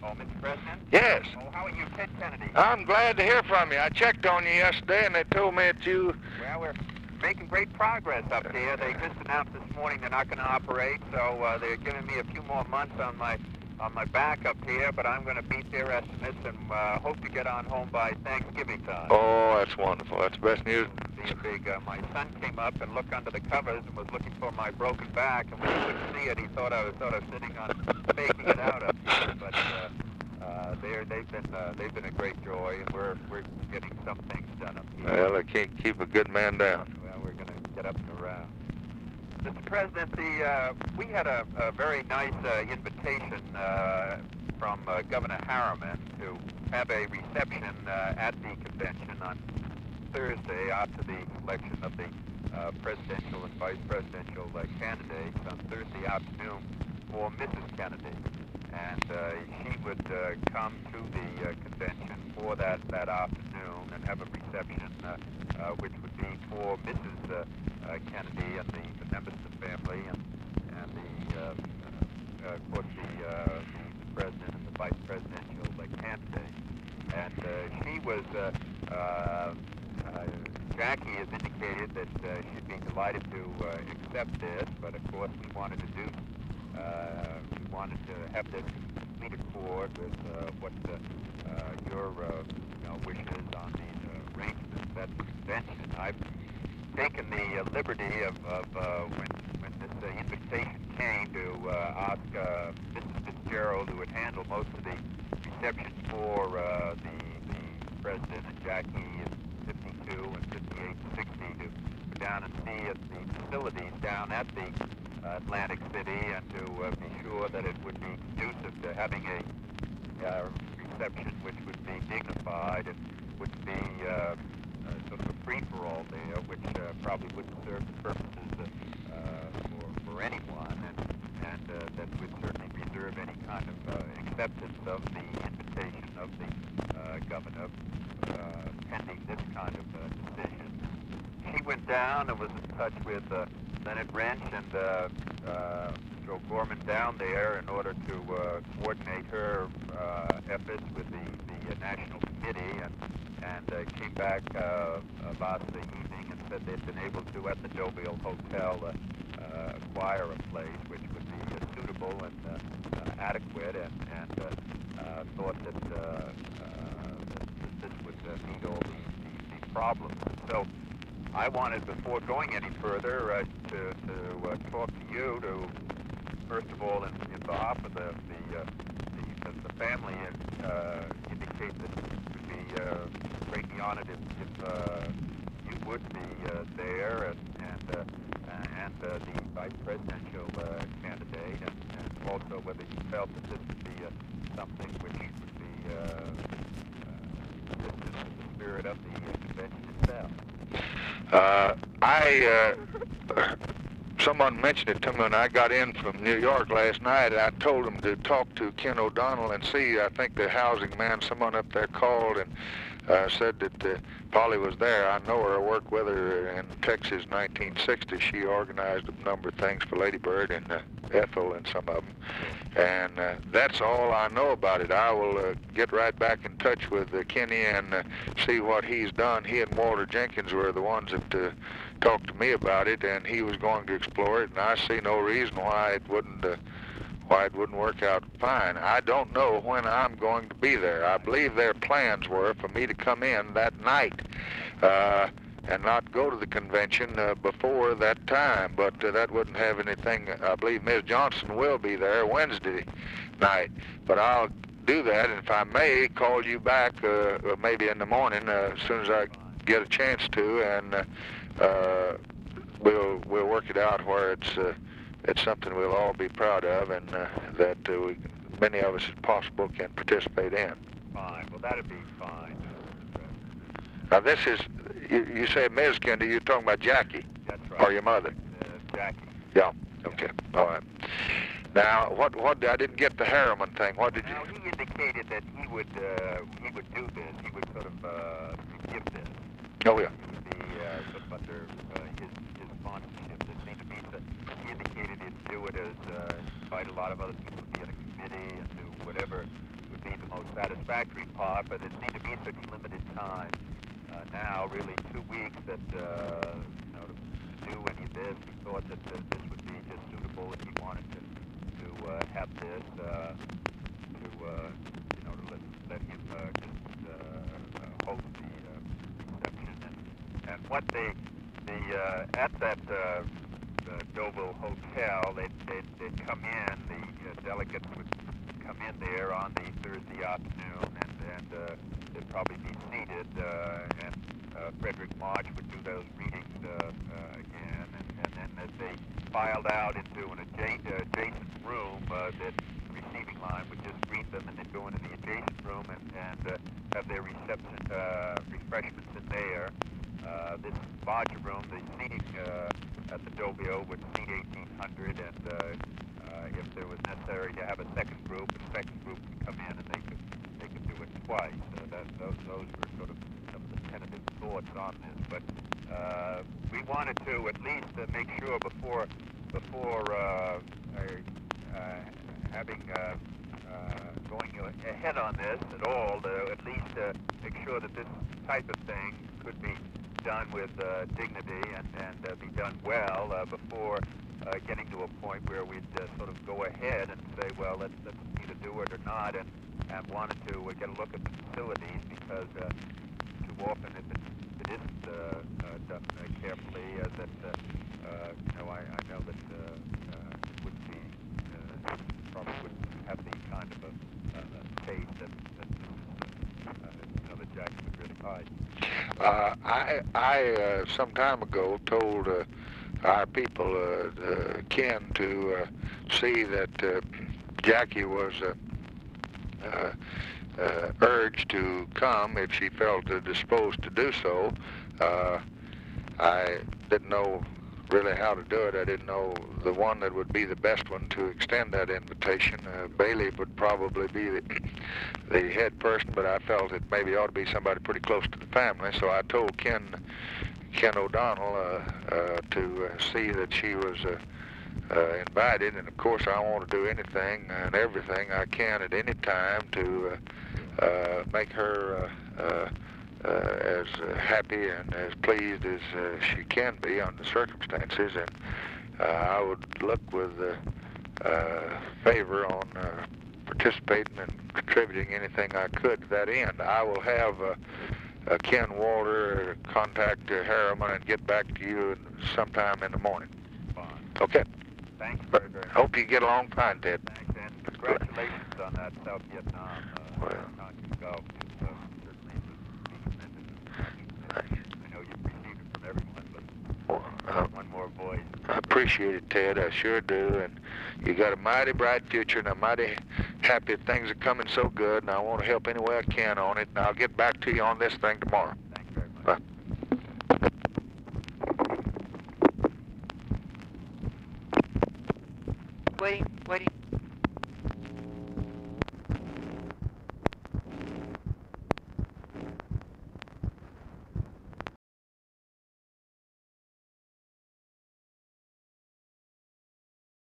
Oh, Mr. President? Yes. Oh, how are you, Ted Kennedy? I'm glad to hear from you. I checked on you yesterday, and they told me that you... Well, we're making great progress up here. They just announced this morning they're not going to operate, so they're giving me a few more months on my back up here, but I'm going to beat their estimates and hope to get on home by Thanksgiving time. Oh, that's wonderful. That's the best news. My son came up and looked under the covers and was looking for my broken back, and when he couldn't see it, he thought I was sort of sitting on faking it out up here. But they've been a great joy, and we're getting some things done up here. Well, they can't keep a good man down. Well, we're going to get up and around. Mr. President, we had a very nice invitation from Governor Harriman to have a reception at the convention on Thursday after the election of the presidential and vice presidential candidates on Thursday afternoon for Mrs. Kennedy. And she would come to the convention for that afternoon and have a reception which would be for Mrs. Kennedy and the members of the family and of course the president and the vice presidential candidate. And she was Jackie has indicated that she'd be delighted to accept this, but of course we wanted to have this complete accord with what your wishes on these arrangements at the convention. I've taken the liberty of when this invitation came to ask Mrs. Fitzgerald, who would handle most of the reception for the president and Jackie in 52 and 58 and 60 to go down and see at the facilities down at the Atlantic City and to be sure that it would be conducive to having a reception which would be dignified and would be sort of a free-for-all there, which probably wouldn't serve the purposes for anyone, and that would certainly reserve any kind of acceptance of the invitation of the governor pending this kind of decision. She went down and was in touch with Leonard Wrench and Mr. O'Gorman down there in order to coordinate her efforts with the National Committee, and came back last evening and said they'd been able to, at the Deauville Hotel, acquire a place which would be suitable and adequate, and thought that this would meet all these problems. So I wanted, before going any further, to talk to you to, first of all, in behalf of the family, indicate that it would be greatly honored if you would be there, and the vice presidential candidate, and also whether you felt that this would be something which would be consistent with the spirit of the convention itself. Someone mentioned it to me when I got in from New York last night. I told them to talk to Ken O'Donnell and see. I think the housing man, someone up there called and said that Polly was there. I know her. I worked with her in Texas in 1960. She organized a number of things for Lady Bird and Ethel and some of them. And that's all I know about it. I will get right back in touch with Kenny and see what he's done. He and Walter Jenkins were the ones that talked to me about it, and he was going to explore it, and I see no reason why it wouldn't work out fine. I don't know when I'm going to be there. I believe their plans were for me to come in that night and not go to the convention before that time, but that wouldn't have anything. I believe Ms. Johnson will be there Wednesday night, but I'll do that, and if I may, call you back maybe in the morning as soon as I get a chance to, and we'll work it out where it's something we'll all be proud of, and that many of us, as possible, can participate in. Fine. Well, that'd be fine. Now, this is, you say Ms. Kennedy, you're talking about Jackie? That's right. Or your mother? Jackie. Yeah. Okay. All right. Now, what I didn't get the Harriman thing. What did you? Now, he indicated that he would do this. He would sort of give this. Oh yeah. He would be sort of under his sponsorship. It seemed to me that he indicated he'd do it as invite a lot of other people to be in a committee and do whatever would satisfactory part, but it seemed to be such limited time. Now, really 2 weeks that, to do any of this, we thought that this would be just suitable if he wanted to have this, to let him just host the reception. And what at that Deauville Hotel, they'd come in, the delegates would come in there on the Thursday afternoon, and they'd probably be seated, and Frederick March would do those readings again, and then as they filed out into an adjacent room, that receiving line would just greet them, and they'd go into the adjacent room and have their refreshments in there. This larger room, the seating at the Deauville would seat 1,800, and if there was necessary to have a second group could come in, and they could do it twice. Those were sort of some of the tentative thoughts on this, but we wanted to at least make sure before having going ahead on this at all, to at least make sure that this type of thing could be done with dignity and be done well before getting to a point where we'd sort of go ahead and say, well, let's either do it or not, and wanted to get a look at the facilities, because too often if it isn't done carefully, I know that it would be probably wouldn't have the kind of a taste that Jackson would really like. I some time ago told our people, Ken, to see that Jackie was urged to come if she felt disposed to do so. I didn't know really how to do it. I didn't know the one that would be the best one to extend that invitation. Bailey would probably be the head person, but I felt it maybe ought to be somebody pretty close to the family, so I told Ken O'Donnell to see that she was invited, and of course I want to do anything and everything I can at any time to make her as happy and as pleased as she can be under the circumstances, and I would look with favor on participating and contributing anything I could to that end. I will have Ken Walter contact Harriman and get back to you sometime in the morning. Fine. Okay. Thanks very much. Hope you get along fine, Ted. Thanks, and congratulations on that South Vietnam conscious golf. Certainly was commended. I know you've received it from everyone, but one more voice. I appreciate it, Ted. I sure do. And you got a mighty bright future, and I'm mighty happy that things are coming so good, and I want to help any way I can on it. And I'll get back to you on this thing tomorrow. Thanks very much. Bye. Waiting.